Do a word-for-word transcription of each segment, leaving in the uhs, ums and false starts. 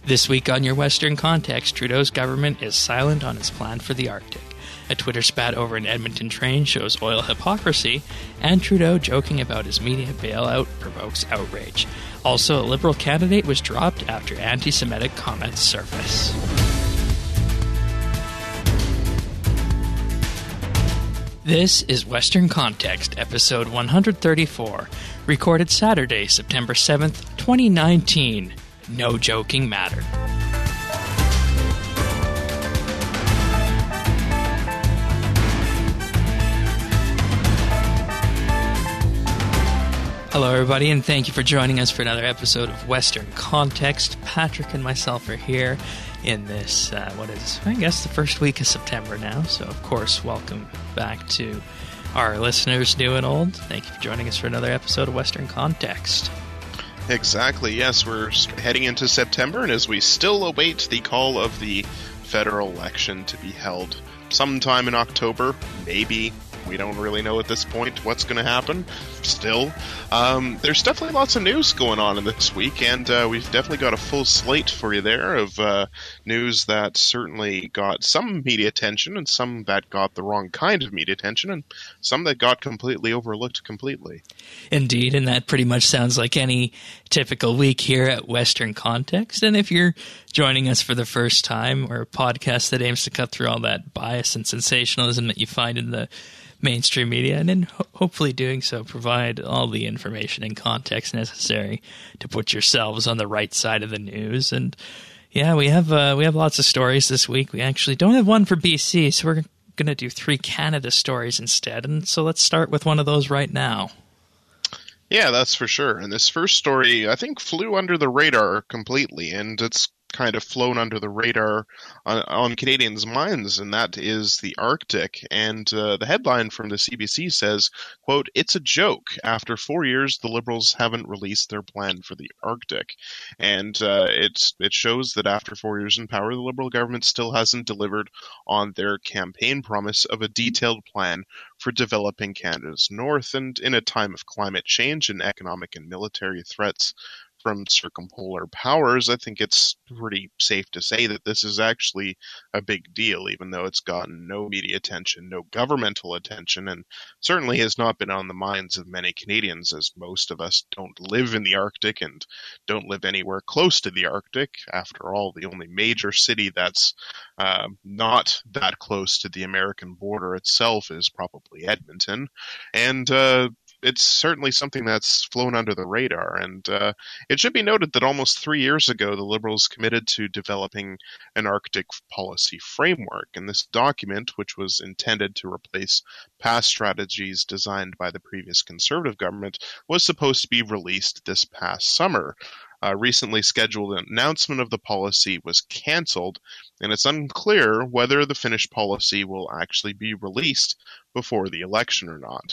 This week on Your Western Context, Trudeau's government is silent on its plan for the Arctic. A Twitter spat over an Edmonton train shows oil hypocrisy, and Trudeau joking about his media bailout provokes outrage. Also, a Liberal candidate was dropped after anti-Semitic comments surface. This is Western Context, episode one thirty-four, recorded Saturday, September seventh, twenty nineteen. No joking matter. Hello, everybody, and thank you for joining us for another episode of Western Context. Patrick and myself are here in this, uh, what is, I guess, the first week of September now. So, of course, welcome back to our listeners, new and old. Thank you for joining us for another episode of Western Context. Exactly, yes, we're heading into September, and as we still await the call of the federal election to be held sometime in October, maybe. We don't really know at this point what's going to happen still. Um, there's definitely lots of news going on in this week, and uh, we've definitely got a full slate for you there of uh, news that certainly got some media attention, and some that got the wrong kind of media attention, and some that got completely overlooked completely. Indeed, and that pretty much sounds like any typical week here at Western Context. And if you're joining us for the first time, we're a podcast that aims to cut through all that bias and sensationalism that you find in the mainstream media, and in ho- hopefully doing so provide all the information and context necessary to put yourselves on the right side of the news. And yeah, we have uh, we have lots of stories this week. We actually don't have one for B C, so we're going to do three Canada stories instead. And so let's start with one of those right now. Yeah, that's for sure. And this first story, I think, flew under the radar completely, and it's kind of flown under the radar on, on Canadians' minds, and that is the Arctic. And uh, the headline from the C B C says, quote, "It's a joke. After four years, the Liberals haven't released their plan for the Arctic." And uh, it's, it shows that after four years in power, the Liberal government still hasn't delivered on their campaign promise of a detailed plan for developing Canada's north. And in a time of climate change and economic and military threats from circumpolar powers, I think it's pretty safe to say that this is actually a big deal, even though it's gotten no media attention, no governmental attention, and certainly has not been on the minds of many Canadians, as most of us don't live in the Arctic and don't live anywhere close to the Arctic. After all, the only major city that's uh, not that close to the American border itself is probably Edmonton. And uh, it's certainly something that's flown under the radar. And uh, it should be noted that almost three years ago, the Liberals committed to developing an Arctic policy framework. And this document, which was intended to replace past strategies designed by the previous Conservative government, was supposed to be released this past summer. A recently scheduled announcement of the policy was cancelled, and it's unclear whether the finished policy will actually be released before the election or not.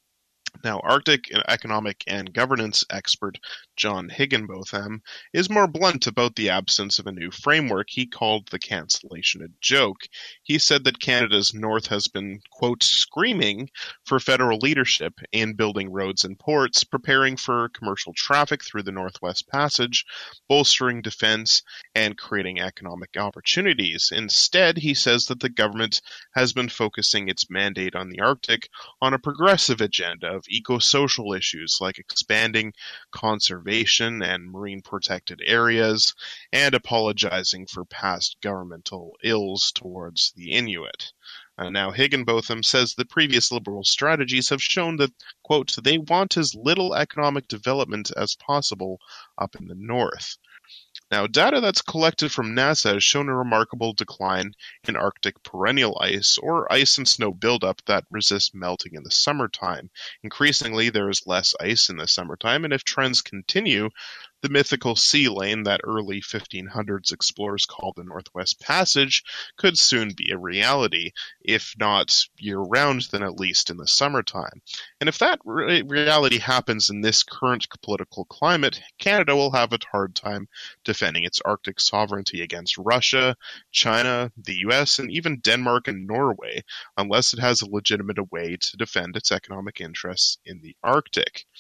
Now, Arctic economic and governance expert John Higginbotham is more blunt about the absence of a new framework. He called the cancellation a joke. He said that Canada's north has been, quote, screaming for federal leadership in building roads and ports, preparing for commercial traffic through the Northwest Passage, bolstering defense, and creating economic opportunities. Instead, he says that the government has been focusing its mandate on the Arctic on a progressive agenda of eco-social issues like expanding conservation and marine protected areas, and apologizing for past governmental ills towards the Inuit. Uh, now, Higginbotham says that previous Liberal strategies have shown that, quote, they want as little economic development as possible up in the north. Now, data that's collected from NASA has shown a remarkable decline in Arctic perennial ice, or ice and snow buildup that resists melting in the summertime. Increasingly, there is less ice in the summertime, and if trends continue, the mythical sea lane that early fifteen hundreds explorers called the Northwest Passage could soon be a reality, if not year-round, then at least in the summertime. And if that re- reality happens in this current political climate, Canada will have a hard time defending its Arctic sovereignty against Russia, China, the U S, and even Denmark and Norway, unless it has a legitimate way to defend its economic interests in the Arctic.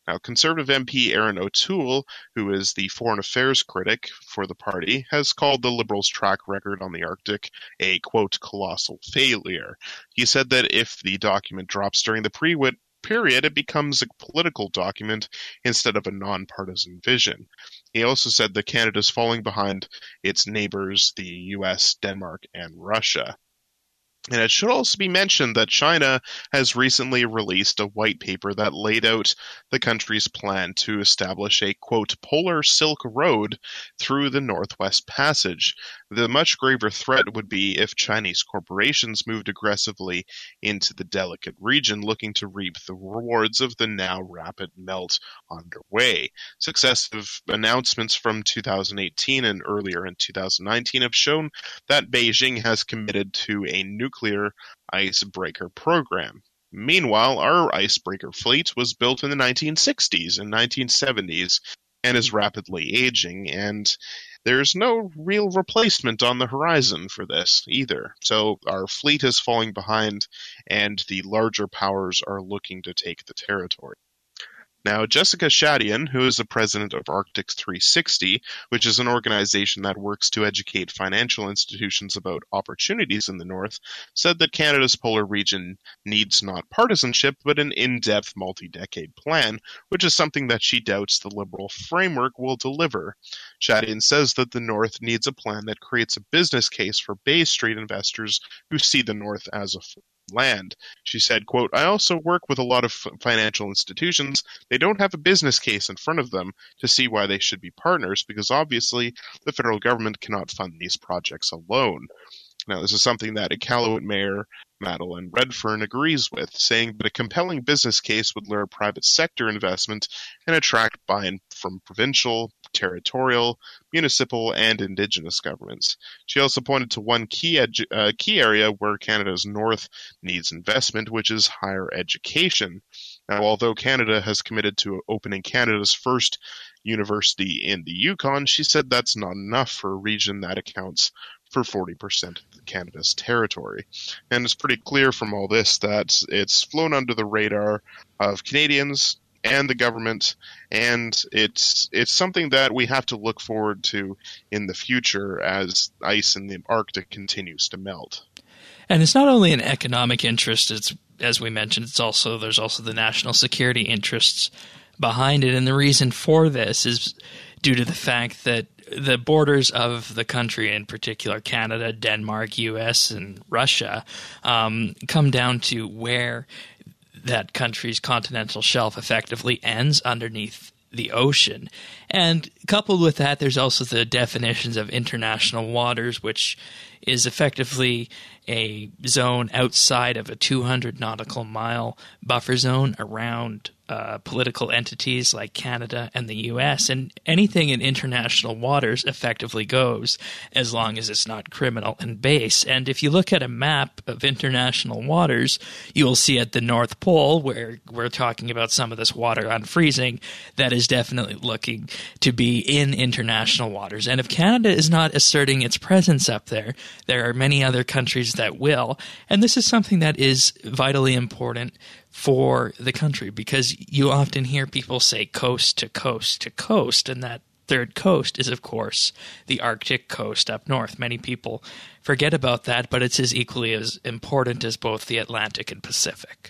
Now, Conservative M P Aaron O'Toole, who is the foreign affairs critic for the party, has called the Liberals' track record on the Arctic a, quote, colossal failure. He said that if the document drops during the pre-wit period, it becomes a political document instead of a nonpartisan vision. He also said that Canada is falling behind its neighbors, the U S, Denmark, and Russia. And it should also be mentioned that China has recently released a white paper that laid out the country's plan to establish a, quote, polar Silk Road through the Northwest Passage. The much graver threat would be if Chinese corporations moved aggressively into the delicate region, looking to reap the rewards of the now rapid melt underway. Successive announcements from two thousand eighteen and earlier in two thousand nineteen have shown that Beijing has committed to a nuclear nuclear icebreaker program. Meanwhile, our icebreaker fleet was built in the nineteen sixties and nineteen seventies and is rapidly aging, and there's no real replacement on the horizon for this either. So our fleet is falling behind, and the larger powers are looking to take the territory. Now, Jessica Shadian, who is the president of Arctic three sixty, which is an organization that works to educate financial institutions about opportunities in the North, said that Canada's polar region needs not partisanship, but an in-depth multi-decade plan, which is something that she doubts the Liberal framework will deliver. Shadian says that the North needs a plan that creates a business case for Bay Street investors who see the North as a land. She said, quote, I also work with a lot of financial institutions. They don't have a business case in front of them to see why they should be partners, because obviously the federal government cannot fund these projects alone. Now, this is something that Iqaluit Mayor Madeleine Redfern agrees with, saying that a compelling business case would lure private sector investment and attract buy-in from provincial, territorial, municipal, and Indigenous governments. She also pointed to one key edu- uh, key area where Canada's North needs investment, which is higher education. Now, although Canada has committed to opening Canada's first university in the Yukon, she said that's not enough for a region that accounts for forty percent of Canada's territory. And it's pretty clear from all this that it's flown under the radar of Canadians and the government, and it's it's something that we have to look forward to in the future as ice in the Arctic continues to melt. And it's not only an economic interest, it's, as we mentioned, it's also there's also the national security interests behind it, and the reason for this is due to the fact that the borders of the country, in particular Canada, Denmark, U S, and Russia, um, come down to where that country's continental shelf effectively ends underneath the ocean. And coupled with that, there's also the definitions of international waters, which is effectively a zone outside of a two hundred nautical mile buffer zone around uh, political entities like Canada and the U S. And anything in international waters effectively goes as long as it's not criminal and base. And if you look at a map of international waters, you will see at the North Pole, where we're talking about some of this water unfreezing, that is definitely looking to be in international waters. And if Canada is not asserting its presence up there, there are many other countries that will. And this is something that is vitally important for the country, because you often hear people say coast to coast to coast, and that third coast is, of course, the Arctic coast up north. Many people forget about that, but it's as equally as important as both the Atlantic and Pacific.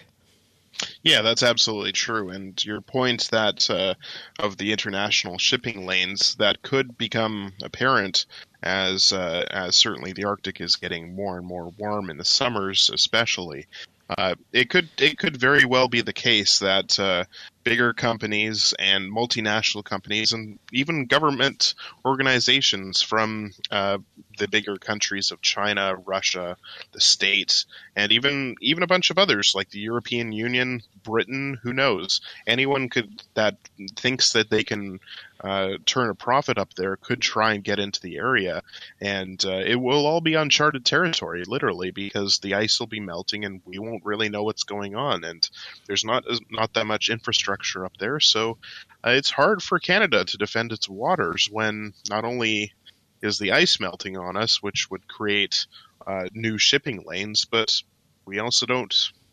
Yeah, that's absolutely true. And your point that uh, of the international shipping lanes that could become apparent as uh, as certainly the Arctic is getting more and more warm in the summers, especially. Uh, it could it could very well be the case that uh, bigger companies and multinational companies and even government organizations from uh, the bigger countries of China, Russia, the States, and even even a bunch of others like the European Union, Britain, who knows? Anyone could that thinks that they can uh, turn a profit up there could try and get into the area, and uh, it will all be uncharted territory, literally, because the ice will be melting and we won't really know what's going on, and there's not not that much infrastructure up there, so uh, it's hard for Canada to defend its waters when not only is the ice melting on us, which would create uh, new shipping lanes, but we also don't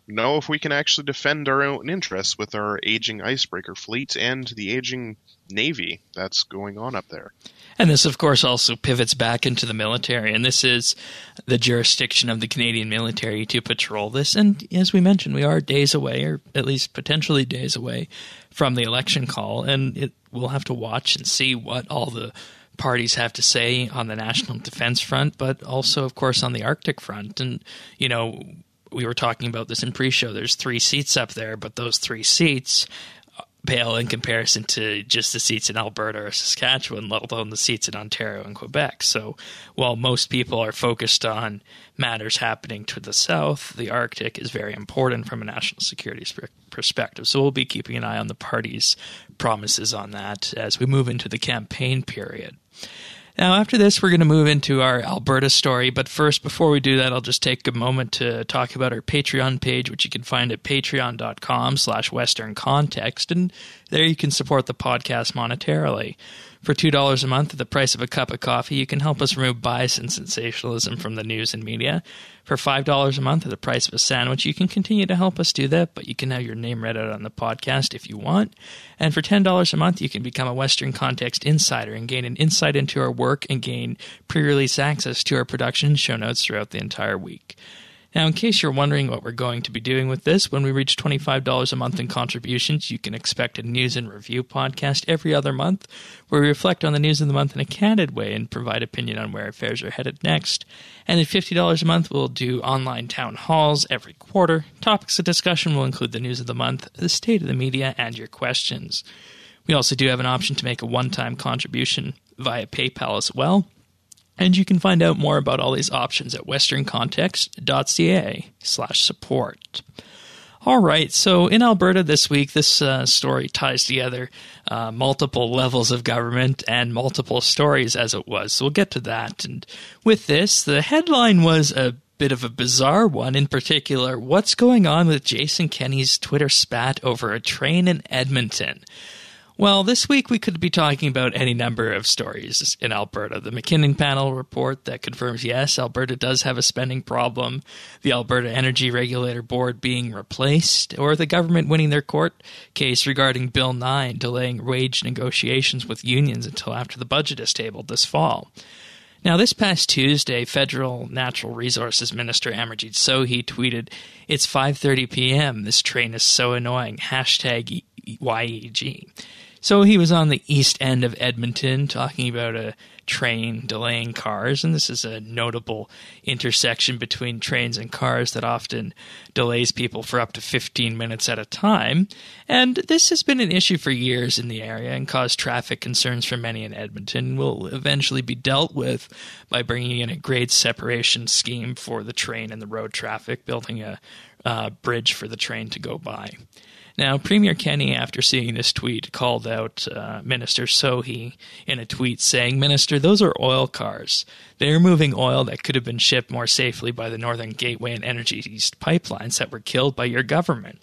know if we can actually defend our own interests with our aging icebreaker fleet and the aging Navy that's going on up there. And this, of course, also pivots back into the military, and this is the jurisdiction of the Canadian military to patrol this. And as we mentioned, we are days away, or at least potentially days away, from the election call, and it, we'll have to watch and see what all the parties have to say on the national defense front, but also, of course, on the Arctic front. And, you know, we were talking about this in pre-show. There's three seats up there, but those three seats pale in comparison to just the seats in Alberta or Saskatchewan, let alone the seats in Ontario and Quebec. So while most people are focused on matters happening to the south, the Arctic is very important from a national security perspective. So we'll be keeping an eye on the parties' promises on that as we move into the campaign period. Now, after this, we're going to move into our Alberta story. But first, before we do that, I'll just take a moment to talk about our Patreon page, which you can find at patreon.com slash Western Context. And there you can support the podcast monetarily. For two dollars a month at the price of a cup of coffee, you can help us remove bias and sensationalism from the news and media. For five dollars a month at the price of a sandwich, you can continue to help us do that, but you can have your name read out on the podcast if you want. And for ten dollars a month, you can become a Western Context insider and gain an insight into our work and gain pre-release access to our production and show notes throughout the entire week. Now, in case you're wondering what we're going to be doing with this, when we reach twenty-five dollars a month in contributions, you can expect a news and review podcast every other month where we reflect on the news of the month in a candid way and provide opinion on where affairs are headed next. And at fifty dollars a month, we'll do online town halls every quarter. Topics of discussion will include the news of the month, the state of the media, and your questions. We also do have an option to make a one-time contribution via PayPal as well. And you can find out more about all these options at westerncontext.ca slash support. All right, so in Alberta this week, this uh, story ties together uh, multiple levels of government and multiple stories as it was. So we'll get to that. And with this, the headline was a bit of a bizarre one. In particular, what's going on with Jason Kenney's Twitter spat over a train in Edmonton? Well, this week we could be talking about any number of stories in Alberta. The McKinnon panel report that confirms, yes, Alberta does have a spending problem, the Alberta Energy Regulator Board being replaced, or the government winning their court case regarding Bill nine, delaying wage negotiations with unions until after the budget is tabled this fall. Now, this past Tuesday, Federal Natural Resources Minister Amarjeet Sohi tweeted, "It's five thirty p.m. This train is so annoying. Hashtag Y E G." So he was on the east end of Edmonton talking about a train delaying cars, and this is a notable intersection between trains and cars that often delays people for up to fifteen minutes at a time. And this has been an issue for years in the area and caused traffic concerns for many in Edmonton. Will eventually be dealt with by bringing in a grade separation scheme for the train and the road traffic, building a uh, bridge for the train to go by. Now, Premier Kenney, after seeing this tweet, called out uh, Minister Sohi in a tweet saying, "Minister, those are oil cars. They are moving oil that could have been shipped more safely by the Northern Gateway and Energy East pipelines that were killed by your government."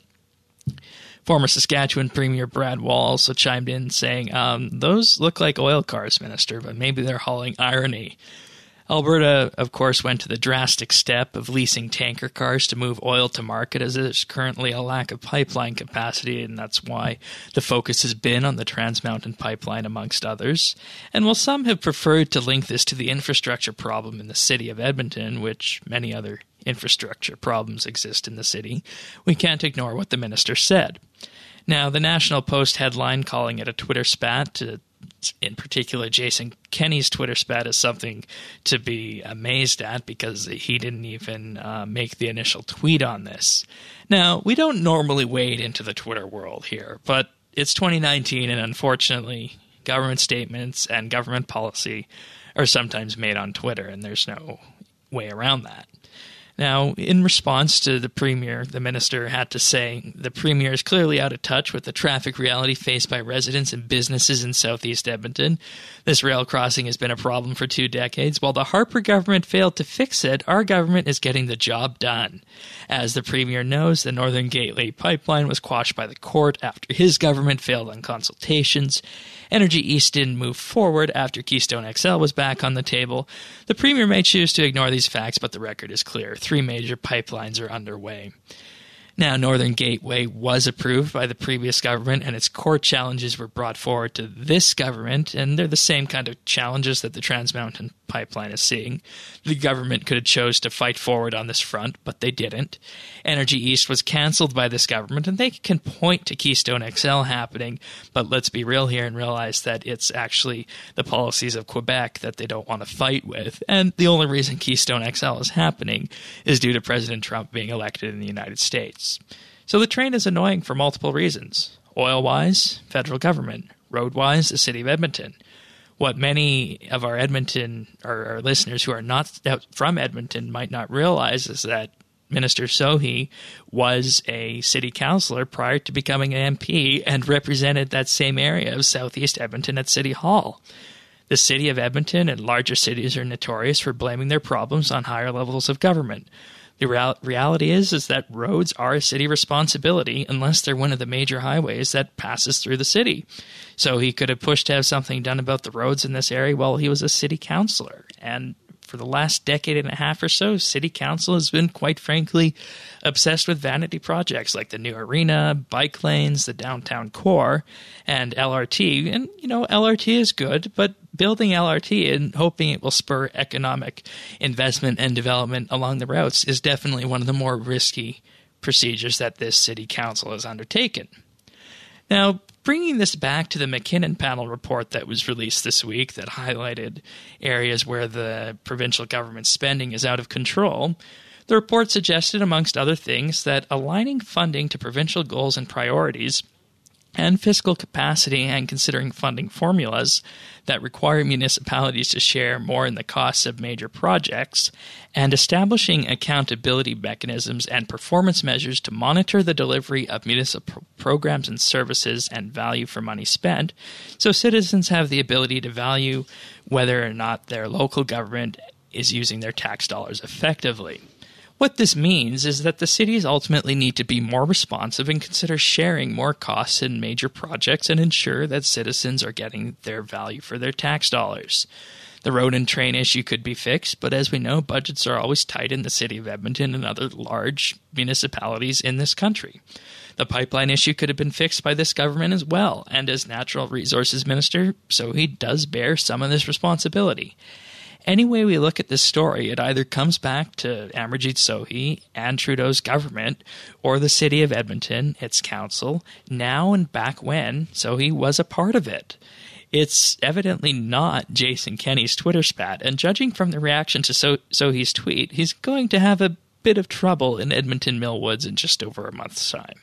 Former Saskatchewan Premier Brad Wall also chimed in saying, um, "Those look like oil cars, Minister, but maybe they're hauling irony." Alberta, of course, went to the drastic step of leasing tanker cars to move oil to market, as there's currently a lack of pipeline capacity, and that's why the focus has been on the Trans Mountain Pipeline, amongst others. And while some have preferred to link this to the infrastructure problem in the city of Edmonton, which many other infrastructure problems exist in the city, we can't ignore what the minister said. Now, the National Post headline calling it a Twitter spat, to in particular, Jason Kenney's Twitter spat, is something to be amazed at because he didn't even uh, make the initial tweet on this. Now, we don't normally wade into the Twitter world here, but it's twenty nineteen, and unfortunately, government statements and government policy are sometimes made on Twitter, and there's no way around that. Now, in response to the Premier, the Minister had to say, "The Premier is clearly out of touch with the traffic reality faced by residents and businesses in southeast Edmonton. This rail crossing has been a problem for two decades. While the Harper government failed to fix it, our government is getting the job done. As the Premier knows, the Northern Gateway pipeline was quashed by the court after his government failed on consultations. Energy East didn't move forward after Keystone X L was back on the table. The Premier may choose to ignore these facts, but the record is clear. Three major pipelines are underway." Now, Northern Gateway was approved by the previous government, and its core challenges were brought forward to this government, and they're the same kind of challenges that the Trans Mountain Pipeline is seeing. The government could have chose to fight forward on this front, but they didn't. Energy East was canceled by this government, and they can point to Keystone X L happening, but let's be real here and realize that it's actually the policies of Quebec that they don't want to fight with, and the only reason Keystone X L is happening is due to President Trump being elected in the United States. So the train is annoying for multiple reasons. Oil-wise, federal government. Road-wise, the city of Edmonton. What many of our Edmonton, or our listeners who are not from Edmonton might not realize is that Minister Sohi was a city councillor prior to becoming an M P and represented that same area of southeast Edmonton at City Hall. The city of Edmonton and larger cities are notorious for blaming their problems on higher levels of government. The real- reality is is that roads are a city responsibility unless they're one of the major highways that passes through the city. So he could have pushed to have something done about the roads in this area while he was a city councillor. And for the last decade and a half or so, city council has been, quite frankly, obsessed with vanity projects like the new arena, bike lanes, the downtown core, and L R T. And, you know, L R T is good, but building L R T and hoping it will spur economic investment and development along the routes is definitely one of the more risky procedures that this city council has undertaken. Now, bringing this back to the McKinnon panel report that was released this week that highlighted areas where the provincial government spending is out of control, the report suggested, amongst other things, that aligning funding to provincial goals and priorities and fiscal capacity and considering funding formulas that require municipalities to share more in the costs of major projects, and establishing accountability mechanisms and performance measures to monitor the delivery of municipal programs and services and value for money spent, so citizens have the ability to value whether or not their local government is using their tax dollars effectively. What this means is that the cities ultimately need to be more responsive and consider sharing more costs in major projects and ensure that citizens are getting their value for their tax dollars. The road and train issue could be fixed, but as we know, budgets are always tight in the city of Edmonton and other large municipalities in this country. The pipeline issue could have been fixed by this government as well, and as Natural Resources Minister, so he does bear some of this responsibility. Any way we look at this story, it either comes back to Amarjeet Sohi and Trudeau's government, or the city of Edmonton, its council, now and back when Sohi was a part of it. It's evidently not Jason Kenney's Twitter spat, and judging from the reaction to so- Sohi's tweet, he's going to have a bit of trouble in Edmonton Mill Woods in just over a month's time.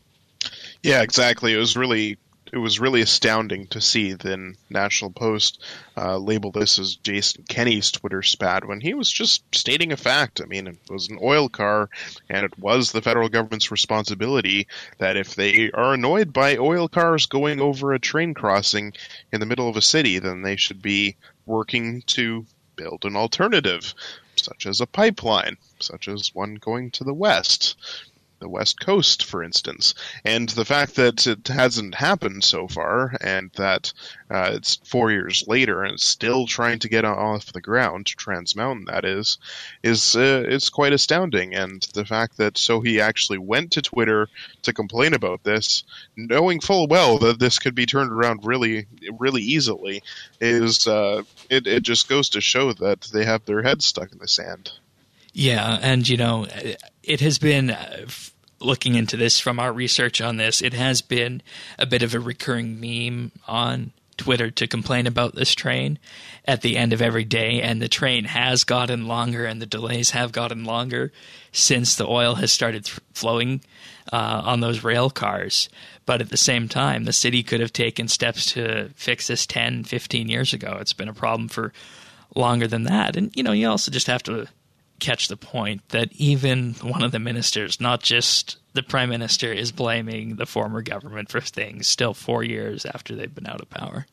Yeah, exactly. It was really... It was really astounding to see the National Post uh, label this as Jason Kenney's Twitter spat when he was just stating a fact. I mean, it was an oil car, and it was the federal government's responsibility that if they are annoyed by oil cars going over a train crossing in the middle of a city, then they should be working to build an alternative, such as a pipeline, such as one going to the west. The West Coast, for instance. And the fact that it hasn't happened so far, and that uh, it's four years later and it's still trying to get off the ground, Trans Mountain that is, is uh, is quite astounding. And the fact that Sohi actually went to Twitter to complain about this, knowing full well that this could be turned around really, really easily, is uh, it, it just goes to show that they have their heads stuck in the sand. Yeah, and, you know, it has been, uh, looking into this from our research on this, it has been a bit of a recurring meme on Twitter to complain about this train at the end of every day, and the train has gotten longer and the delays have gotten longer since the oil has started th- flowing uh, on those rail cars. But at the same time, the city could have taken steps to fix this ten, fifteen years ago. It's been a problem for longer than that. And, you know, you also just have to catch the point that even one of the ministers, not just the prime minister, is blaming the former government for things still four years after they've been out of power.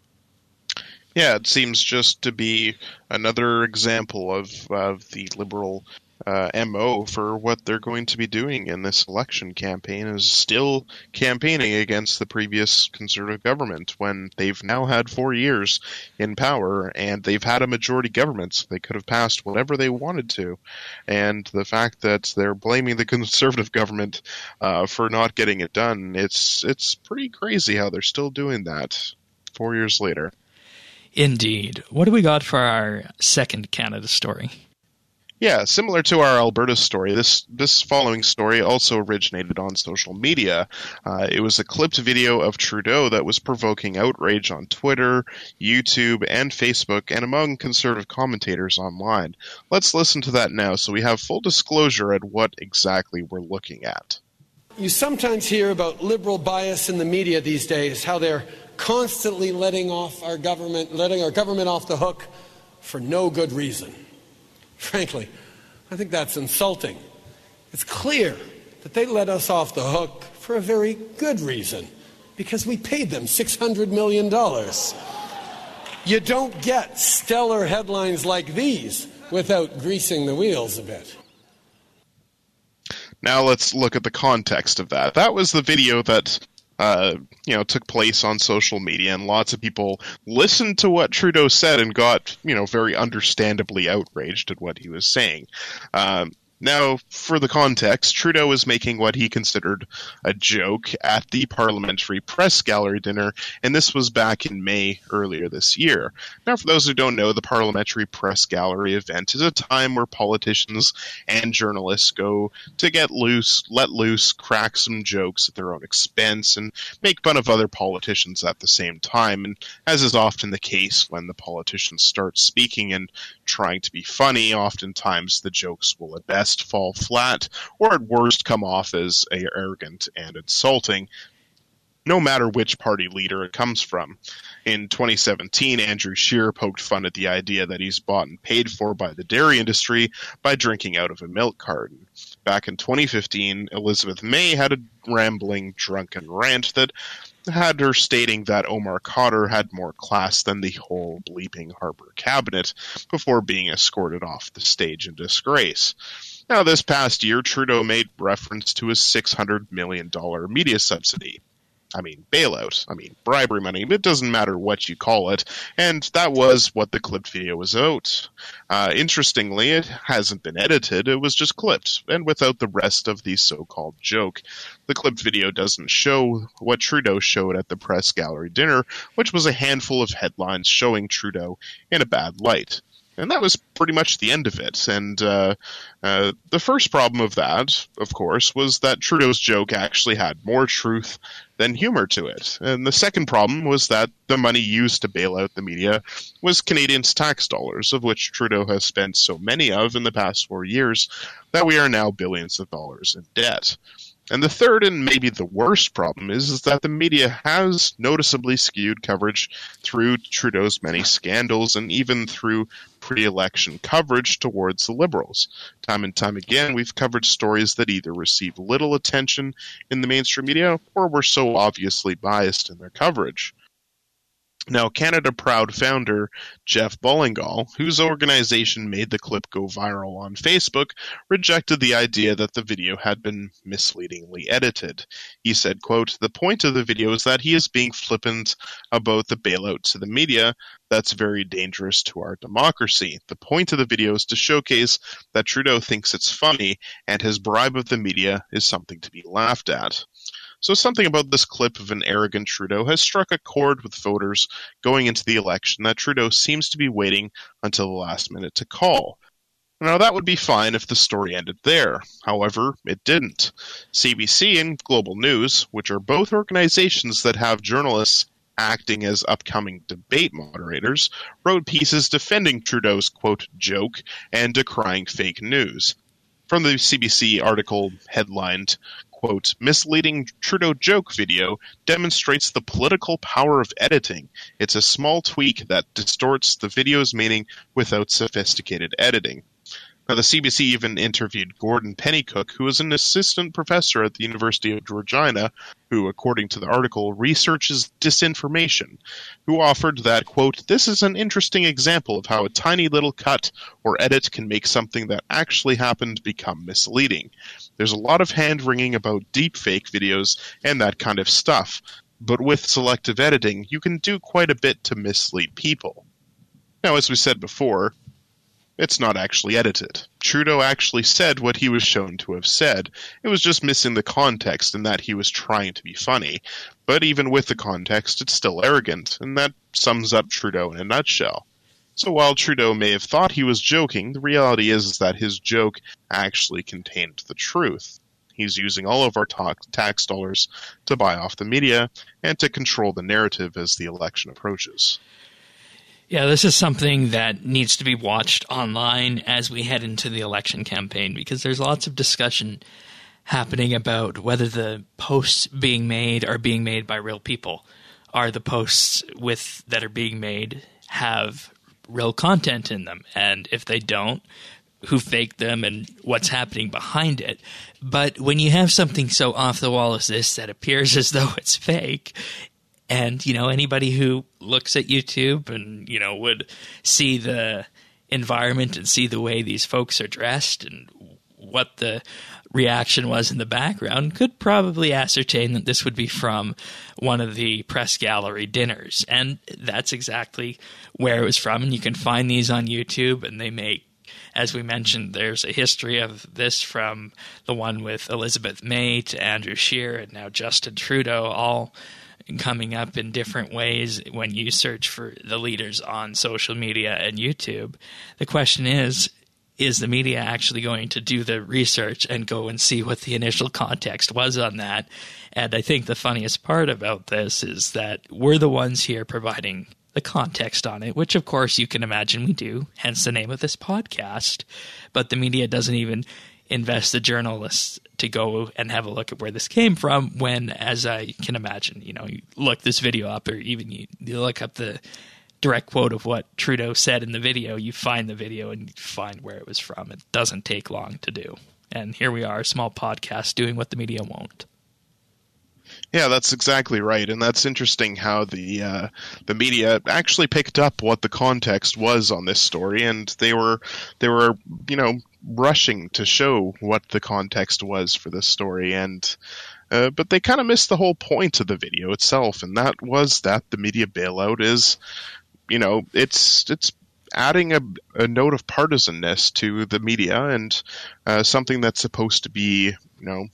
Yeah, it seems just to be another example of, of the Liberal uh, M O for what they're going to be doing in this election campaign, is still campaigning against the previous Conservative government when they've now had four years in power and they've had a majority government, so they could have passed whatever they wanted to. And the fact that they're blaming the Conservative government uh, for not getting it done, it's it's pretty crazy how they're still doing that four years later. Indeed. What do we got for our second Canada story? Yeah, similar to our Alberta story, this this following story also originated on social media. Uh, it was a clipped video of Trudeau that was provoking outrage on Twitter, YouTube, and Facebook, and among Conservative commentators online. Let's listen to that now so we have full disclosure at what exactly we're looking at. You sometimes hear about liberal bias in the media these days, how they're constantly letting off our government, letting our government off the hook for no good reason. Frankly, I think that's insulting. It's clear that they let us off the hook for a very good reason, because we paid them six hundred million dollars. You don't get stellar headlines like these without greasing the wheels a bit. Now let's look at the context of that. That was the video that Uh, you know, took place on social media, and lots of people listened to what Trudeau said and got, you know, very understandably outraged at what he was saying. Um, Now, for the context, Trudeau was making what he considered a joke at the Parliamentary Press Gallery dinner, and this was back in May earlier this year. Now, for those who don't know, the Parliamentary Press Gallery event is a time where politicians and journalists go to get loose, let loose, crack some jokes at their own expense, and make fun of other politicians at the same time. And as is often the case when the politicians start speaking and trying to be funny, oftentimes the jokes will at best fall flat, or at worst come off as arrogant and insulting, no matter which party leader it comes from. In twenty seventeen, Andrew Scheer poked fun at the idea that he's bought and paid for by the dairy industry by drinking out of a milk carton. Back in twenty fifteen, Elizabeth May had a rambling, drunken rant that had her stating that Omar Khadr had more class than the whole bleeping Harper cabinet before being escorted off the stage in disgrace. Now, this past year, Trudeau made reference to his six hundred million dollars media subsidy. I mean, bailout. I mean, bribery money. It doesn't matter what you call it. And that was what the clipped video was about. Uh, interestingly, it hasn't been edited. It was just clipped, and without the rest of the so-called joke. The clipped video doesn't show what Trudeau showed at the press gallery dinner, which was a handful of headlines showing Trudeau in a bad light. And that was pretty much the end of it. And uh, uh, the first problem of that, of course, was that Trudeau's joke actually had more truth than humor to it. And the second problem was that the money used to bail out the media was Canadians' tax dollars, of which Trudeau has spent so many of in the past four years that we are now billions of dollars in debt. And the third and maybe the worst problem is, is that the media has noticeably skewed coverage through Trudeau's many scandals and even through pre-election coverage towards the Liberals. Time and time again, we've covered stories that either receive little attention in the mainstream media or were so obviously biased in their coverage. Now, Canada Proud founder Jeff Ballingall, whose organization made the clip go viral on Facebook, rejected the idea that the video had been misleadingly edited. He said, quote, "The point of the video is that he is being flippant about the bailout to the media. That's very dangerous to our democracy. The point of the video is to showcase that Trudeau thinks it's funny and his bribe of the media is something to be laughed at." So something about this clip of an arrogant Trudeau has struck a chord with voters going into the election that Trudeau seems to be waiting until the last minute to call. Now, that would be fine if the story ended there. However, it didn't. C B C and Global News, which are both organizations that have journalists acting as upcoming debate moderators, wrote pieces defending Trudeau's, quote, joke and decrying fake news. From the C B C article headlined, quote, "Misleading Trudeau joke video demonstrates the political power of editing. It's a small tweak that distorts the video's meaning without sophisticated editing." Now, the C B C even interviewed Gordon Pennycook, who is an assistant professor at the University of Georgia, who, according to the article, researches disinformation, who offered that, quote, "This is an interesting example of how a tiny little cut or edit can make something that actually happened become misleading. There's a lot of hand-wringing about deepfake videos and that kind of stuff, but with selective editing, you can do quite a bit to mislead people." Now, as we said before, it's not actually edited. Trudeau actually said what he was shown to have said. It was just missing the context in that he was trying to be funny. But even with the context, it's still arrogant, and that sums up Trudeau in a nutshell. So while Trudeau may have thought he was joking, the reality is that his joke actually contained the truth. He's using all of our tax dollars to buy off the media and to control the narrative as the election approaches. Yeah, this is something that needs to be watched online as we head into the election campaign, because there's lots of discussion happening about whether the posts being made are being made by real people. Are the posts with that are being made have real content in them? And if they don't, who faked them and what's happening behind it? But when you have something so off the wall as this that appears as though it's fake, and, you know, anybody who looks at YouTube and, you know, would see the environment and see the way these folks are dressed and what the reaction was in the background could probably ascertain that this would be from one of the press gallery dinners. And that's exactly where it was from. And you can find these on YouTube, and they make, as we mentioned, there's a history of this from the one with Elizabeth May to Andrew Scheer and now Justin Trudeau, all coming up in different ways when you search for the leaders on social media and YouTube. The question is, is the media actually going to do the research and go and see what the initial context was on that? And I think the funniest part about this is that we're the ones here providing the context on it, which of course you can imagine we do, hence the name of this podcast. But the media doesn't even invest the journalists to go and have a look at where this came from when, as I can imagine, you know, you look this video up, or even you, you look up the direct quote of what Trudeau said in the video, you find the video and you find where it was from. It doesn't take long to do. And here we are, a small podcast doing what the media won't. Yeah, that's exactly right, and that's interesting how the uh, the media actually picked up what the context was on this story, and they were they were you know rushing to show what the context was for this story, and uh, but they kind of missed the whole point of the video itself, and that was that the media bailout is, you know, it's it's adding a, a note of partisanness to the media, and uh, something that's supposed to be, you know,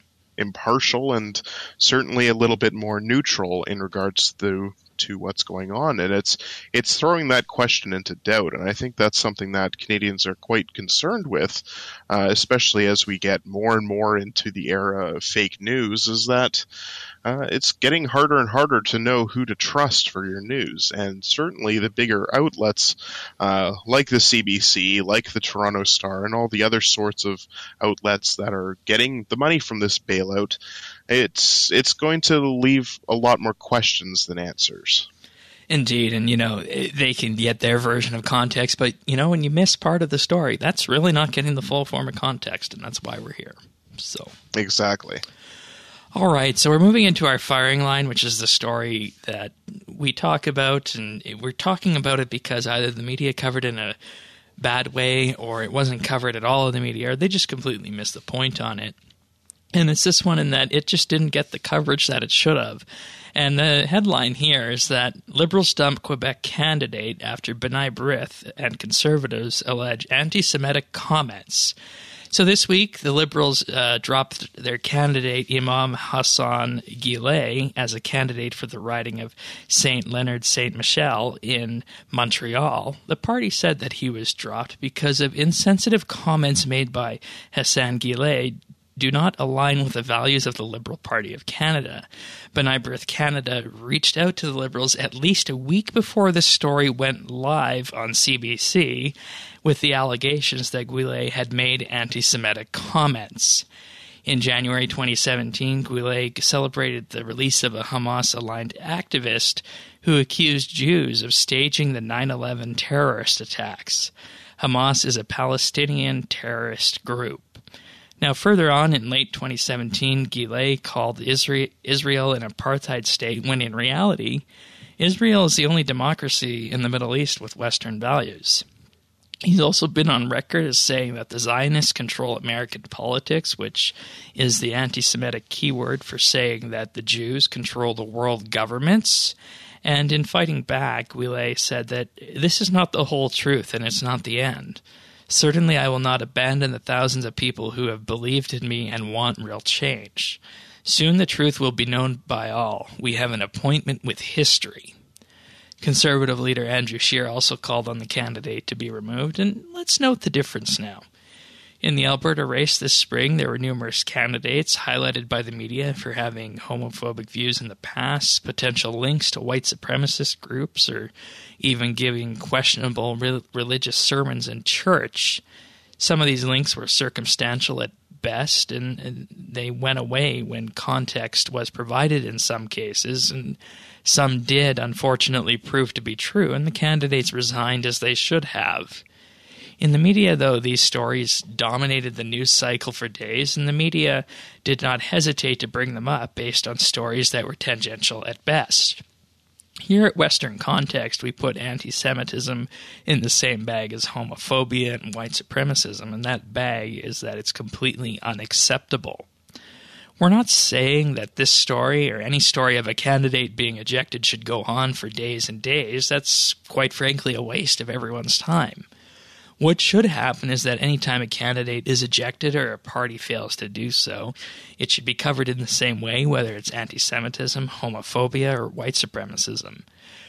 impartial and certainly a little bit more neutral in regards to to what's going on, and it's it's throwing that question into doubt, and I think that's something that Canadians are quite concerned with, uh, especially as we get more and more into the era of fake news, is that uh, it's getting harder and harder to know who to trust for your news, and certainly the bigger outlets uh, like the C B C, like the Toronto Star, and all the other sorts of outlets that are getting the money from this bailout, it's it's going to leave a lot more questions than answers. Indeed, and, you know, they can get their version of context, but, you know, when you miss part of the story, that's really not getting the full form of context, and that's why we're here. So Exactly. All right, so we're moving into our firing line, which is the story that we talk about, and we're talking about it because either the media covered it in a bad way, or it wasn't covered at all in the media, or they just completely missed the point on it. And it's this one in that it just didn't get the coverage that it should have. And the headline here is that Liberals dump Quebec candidate after B'nai B'rith and Conservatives allege anti-Semitic comments. So this week, the Liberals uh, dropped their candidate Imam Hassan Guillet as a candidate for the riding of Saint Leonard Saint Michel in Montreal. The party said that he was dropped because of insensitive comments made by Hassan Guillet do not align with the values of the Liberal Party of Canada. B'nai B'rith Canada reached out to the Liberals at least a week before the story went live on C B C with the allegations that Guillet had made anti-Semitic comments. In January twenty seventeen, Guillet celebrated the release of a Hamas-aligned activist who accused Jews of staging the nine eleven terrorist attacks. Hamas is a Palestinian terrorist group. Now, further on in late twenty seventeen, Gilay called Israel an apartheid state when in reality, Israel is the only democracy in the Middle East with Western values. He's also been on record as saying that the Zionists control American politics, which is the anti-Semitic keyword for saying that the Jews control the world governments. And in fighting back, Gilay said that this is not the whole truth and it's not the end. Certainly I will not abandon the thousands of people who have believed in me and want real change. Soon the truth will be known by all. We have an appointment with history. Conservative leader Andrew Scheer also called on the candidate to be removed, and let's note the difference now. In the Alberta race this spring, there were numerous candidates highlighted by the media for having homophobic views in the past, potential links to white supremacist groups, or even giving questionable re- religious sermons in church. Some of these links were circumstantial at best, and, and they went away when context was provided in some cases, and some did unfortunately prove to be true, and the candidates resigned as they should have. In the media, though, these stories dominated the news cycle for days, and the media did not hesitate to bring them up based on stories that were tangential at best. Here at Western Context, we put anti-Semitism in the same bag as homophobia and white supremacism, and that bag is that it's completely unacceptable. We're not saying that this story or any story of a candidate being ejected should go on for days and days. That's, quite frankly, a waste of everyone's time. What should happen is that any time a candidate is ejected or a party fails to do so, it should be covered in the same way, whether it's anti-Semitism, homophobia, or white supremacism.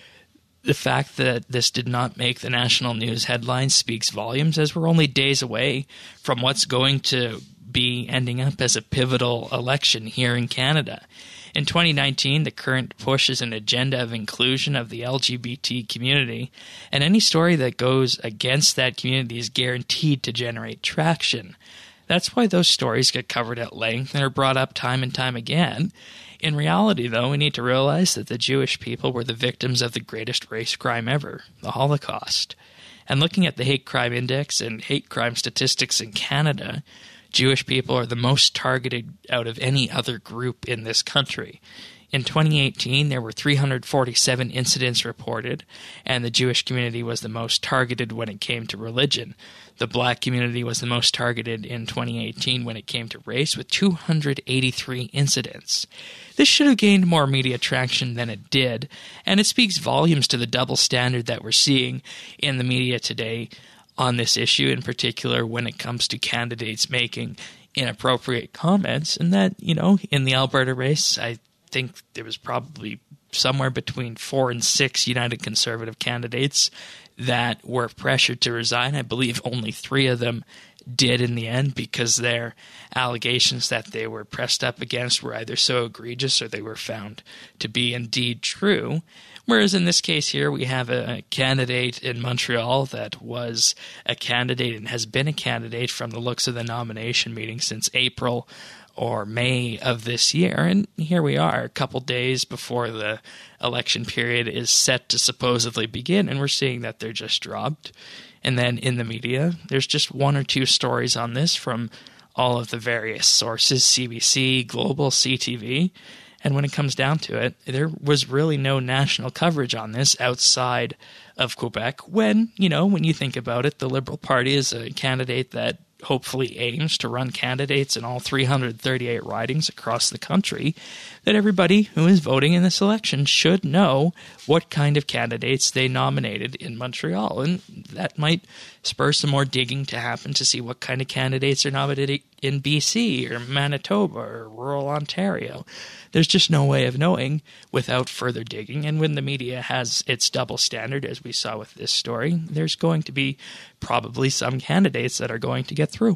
The fact that this did not make the national news headlines speaks volumes, as we're only days away from what's going to be ending up as a pivotal election here in Canada. In twenty nineteen, the current push is an agenda of inclusion of the L G B T community, and any story that goes against that community is guaranteed to generate traction. That's why those stories get covered at length and are brought up time and time again. In reality, though, we need to realize that the Jewish people were the victims of the greatest race crime ever, the Holocaust. And looking at the hate crime index and hate crime statistics in Canada, Jewish people are the most targeted out of any other group in this country. In twenty eighteen, there were three hundred forty-seven incidents reported, and the Jewish community was the most targeted when it came to religion. The black community was the most targeted in twenty eighteen when it came to race, with two hundred eighty-three incidents. This should have gained more media traction than it did, and it speaks volumes to the double standard that we're seeing in the media today on this issue, in particular when it comes to candidates making inappropriate comments. And that, you know, in the Alberta race, I think there was probably somewhere between four and six United Conservative candidates that were pressured to resign. I believe only three of them did in the end, because their allegations that they were pressed up against were either so egregious or they were found to be indeed true. Whereas in this case here, we have a candidate in Montreal that was a candidate and has been a candidate from the looks of the nomination meeting since April or May of this year. And here we are, a couple days before the election period is set to supposedly begin, and we're seeing that they're just dropped. And then in the media, there's just one or two stories on this from all of the various sources, C B C, Global, C T V. And when it comes down to it, there was really no national coverage on this outside of Quebec when, you know, when you think about it, the Liberal Party is a candidate that hopefully aims to run candidates in all three hundred thirty-eight ridings across the country, that everybody who is voting in this election should know what kind of candidates they nominated in Montreal. And that might spur some more digging to happen to see what kind of candidates are nominated in B C or Manitoba or rural Ontario. There's just no way of knowing without further digging. And when the media has its double standard, as we saw with this story, there's going to be probably some candidates that are going to get through.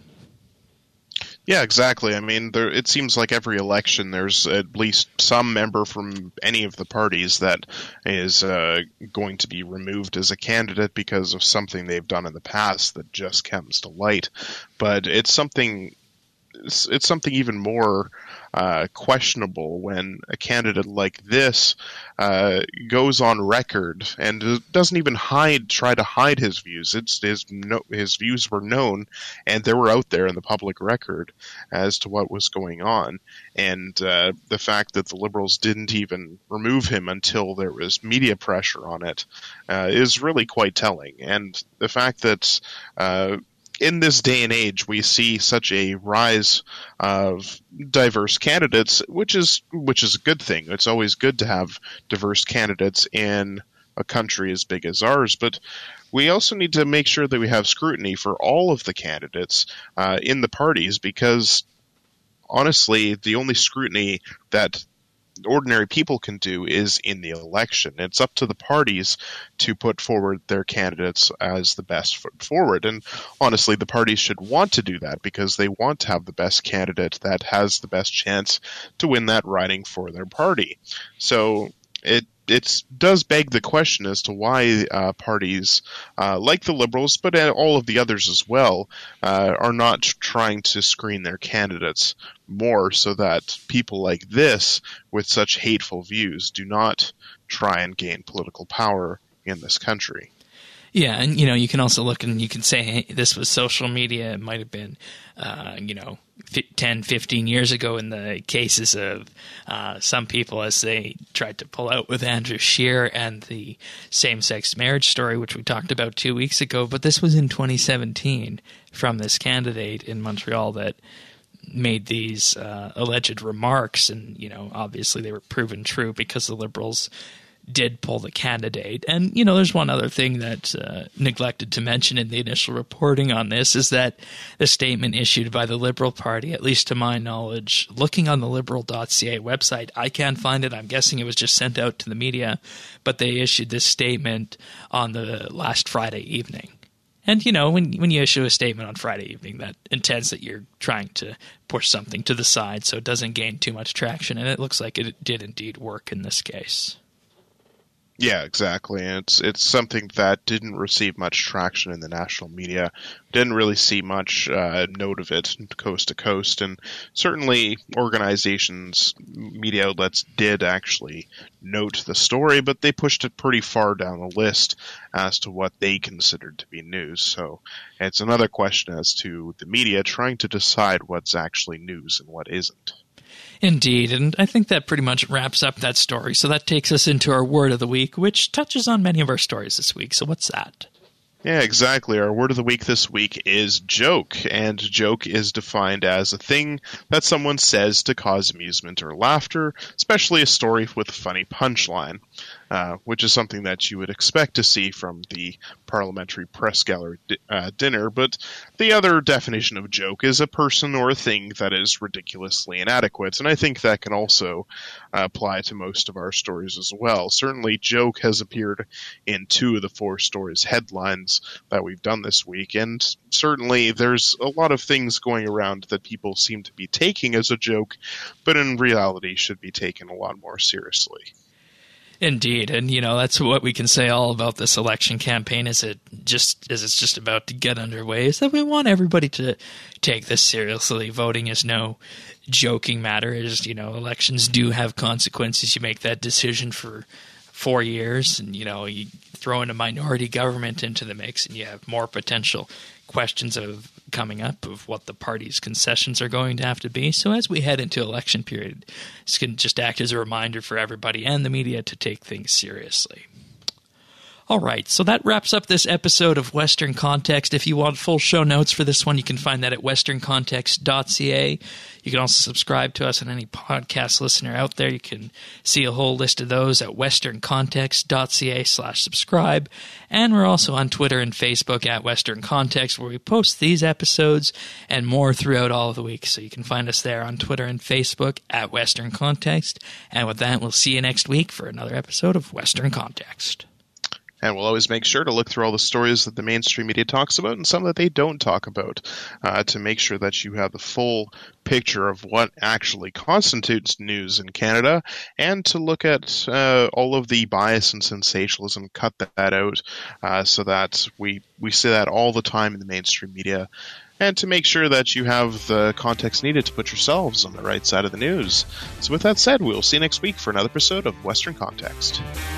Yeah, exactly. I mean, there, it seems like every election there's at least some member from any of the parties that is uh, going to be removed as a candidate because of something they've done in the past that just comes to light. But it's something it's, it's something even more uh, questionable when a candidate like this uh, goes on record and doesn't even hide, try to hide his views. It's his no, his views were known, and they were out there in the public record as to what was going on. And uh, the fact that the Liberals didn't even remove him until there was media pressure on it uh, is really quite telling. And the fact that uh, in this day and age, we see such a rise of diverse candidates, which is which is a good thing. It's always good to have diverse candidates in a country as big as ours, but we also need to make sure that we have scrutiny for all of the candidates uh, in the parties, because honestly, the only scrutiny that ordinary people can do is in the election. It's up to the parties to put forward their candidates as the best foot forward. And honestly, the parties should want to do that because they want to have the best candidate that has the best chance to win that riding for their party. So it it does beg the question as to why uh, parties uh, like the Liberals, but all of the others as well, uh, are not trying to screen their candidates more so that people like this with such hateful views do not try and gain political power in this country. Yeah, and, you know, you can also look and you can say, hey, this was social media. It might have been, uh, you know, ten, fifteen years ago in the cases of uh, some people as they tried to pull out with Andrew Scheer and the same-sex marriage story, which we talked about two weeks ago. But this was in twenty seventeen from this candidate in Montreal that made these uh, alleged remarks. And, you know, obviously they were proven true because the Liberals did pull the candidate. And, you know, there's one other thing that uh, neglected to mention in the initial reporting on this is that the statement issued by the Liberal Party, at least to my knowledge, looking on the liberal dot c a website, I can't find it. I'm guessing it was just sent out to the media, but they issued this statement on the last Friday evening. And, you know, when when you issue a statement on Friday evening, that intends that you're trying to push something to the side so it doesn't gain too much traction. And it looks like it did indeed work in this case. Yeah, exactly. And it's it's something that didn't receive much traction in the national media. Didn't really see much uh, note of it coast to coast. And certainly organizations, media outlets did actually note the story, but they pushed it pretty far down the list as to what they considered to be news. So it's another question as to the media trying to decide what's actually news and what isn't. Indeed, and I think that pretty much wraps up that story. So that takes us into our word of the week, which touches on many of our stories this week. So what's that? Yeah, exactly. Our word of the week this week is joke, and joke is defined as a thing that someone says to cause amusement or laughter, especially a story with a funny punchline, uh, which is something that you would expect to see from the Parliamentary Press Gallery di- uh, dinner. But the other definition of joke is a person or a thing that is ridiculously inadequate, and I think that can also uh, apply to most of our stories as well. Certainly, joke has appeared in two of the four stories' headlines that we've done this week, and certainly there's a lot of things going around that people seem to be taking as a joke, but in reality should be taken a lot more seriously. Indeed, and you know that's what we can say all about this election campaign. Is it just as it's just about to get underway? Is that we want everybody to take this seriously. Voting is no joking matter. Is you know elections do have consequences. You make that decision for four years, and you know you throw in a minority government into the mix, and you have more potential questions of coming up of what the party's concessions are going to have to be. So as we head into election period, this can just act as a reminder for everybody and the media to take things seriously. All right, so that wraps up this episode of Western Context. If you want full show notes for this one, you can find that at western context dot c a. You can also subscribe to us on any podcast listener out there. You can see a whole list of those at western context dot c a slash subscribe. And we're also on Twitter and Facebook at Western Context, where we post these episodes and more throughout all of the week. So you can find us there on Twitter and Facebook at Western Context. And with that, we'll see you next week for another episode of Western Context. And we'll always make sure to look through all the stories that the mainstream media talks about and some that they don't talk about uh, to make sure that you have the full picture of what actually constitutes news in Canada, and to look at uh, all of the bias and sensationalism, cut that out uh, so that we, we say that all the time in the mainstream media, and to make sure that you have the context needed to put yourselves on the right side of the news. So with that said, we'll see you next week for another episode of Western Context.